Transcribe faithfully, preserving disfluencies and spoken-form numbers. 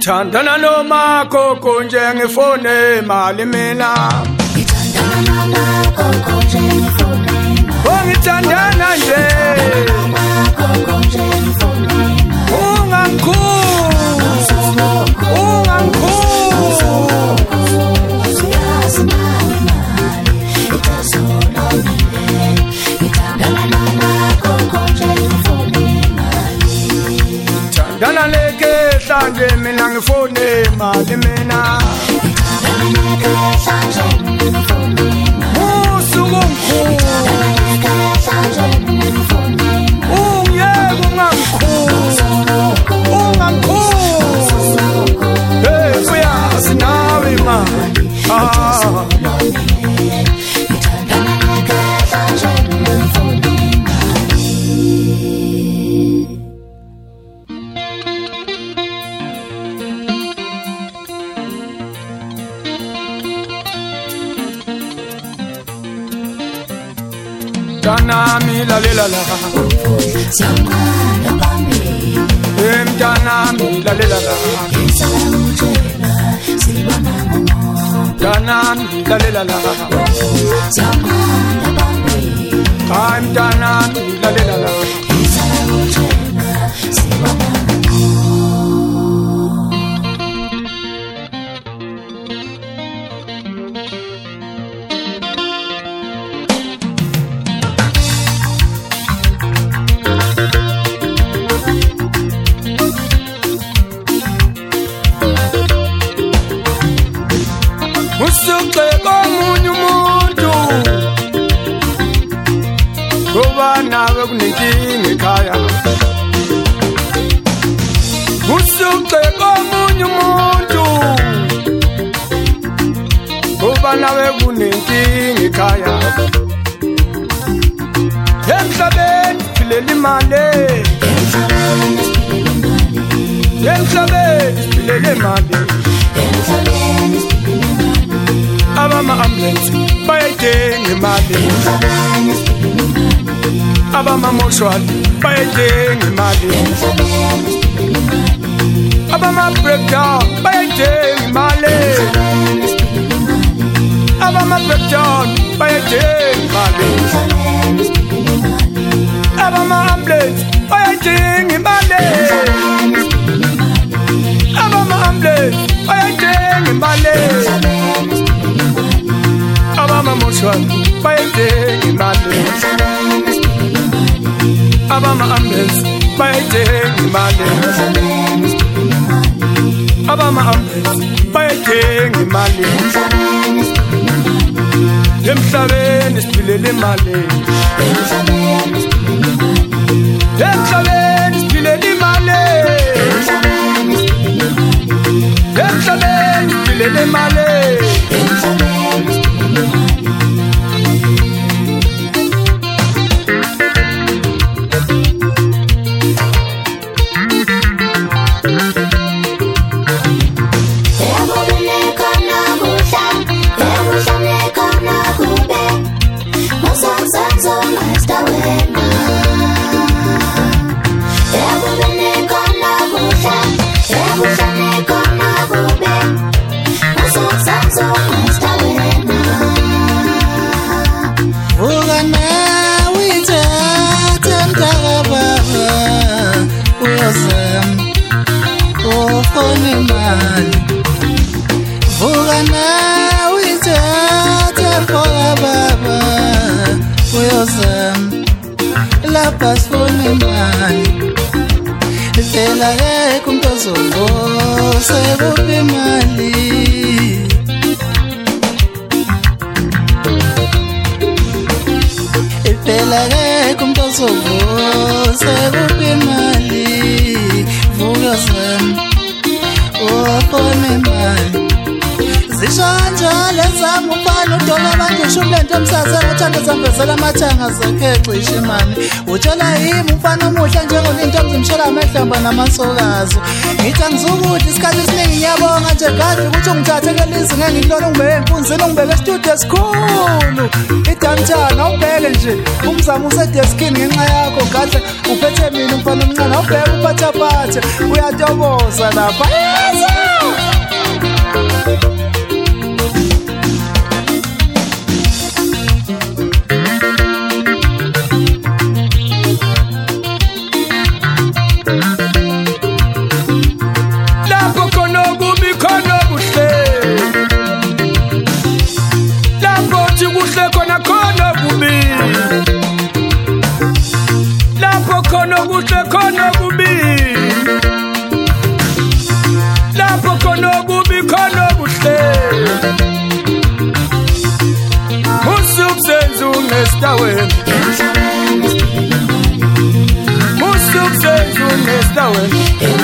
Ngithandana nomakoko njengefone mali mina. Ngithandana nomakoko njengefone mali. Oh ngithandana nje. Nomakoko njengefone mali. Ungangikhulu. Ungangikhulu. Siyazi mali mali. Itasolomile. Ngithandana nomakoko njengefone mali. Ngithandana leke hlanje mina ngifone mali mina. Usuku omkhulu ungiyeke ungangikhulu ungangikhulu hey uyazi nawe mali ah Mtanami la la la la Samana bambi Mtanami la la la la Salamujela Sibana momo Mtanami la la la la Samana bambi Mtanami la la la la Salamujela Sibana Usukeka omunye umuntu ngoba nawe kunenkinga ekhaya. Usukeka omunye umuntu ngoba nawe kunenkinga ekhaya. Emhlabeni siphilele imali. Emhlabeni siphilele imali. Abama ambulance bayayidinga imali. Abama mortuary bayayidinga imali. Abama breakdown bayayidinga imali. Abama breakdown bayayidinga imali. Abama ambulance bayayidinga imali. Abama ambulance bayayidinga imali. Abama mortuary bayayidinga imali. Abama ambulance bayayidinga imali. Abama ambulance bayayidinga imali. Emhlabeni siphilele imali. Emhlabeni siphilele imali. Emhlabeni siphilele imali. Zala mathanga zakhe cishe imani utshela yimi umfana omuhle njengolinto omzimshela amehlamba namasokazo ngithi angizukuthi isikhathi esiningi ngiyabonga nje kade ukuthi ungithathe kelizwe ngeke ngilona ungibeke empunzini ungibeke e-studio esikhulu idowntown awubheke nje umzamo usedeskini ngenxa yakho kahle uphethe mina umfana omncane awubheke uphathaphathe uyatokoza lapha khona kuhle musuku senzu nestaweni emhlabeni siphilela imali musuku senzu nestaweni